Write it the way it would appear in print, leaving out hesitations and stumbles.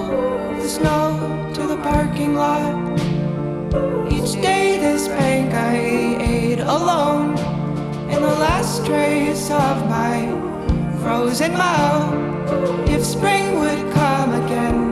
the snow to the parking lot. Each day this bank I ate alone, in the last trace of my frozen mouth. If spring would come again,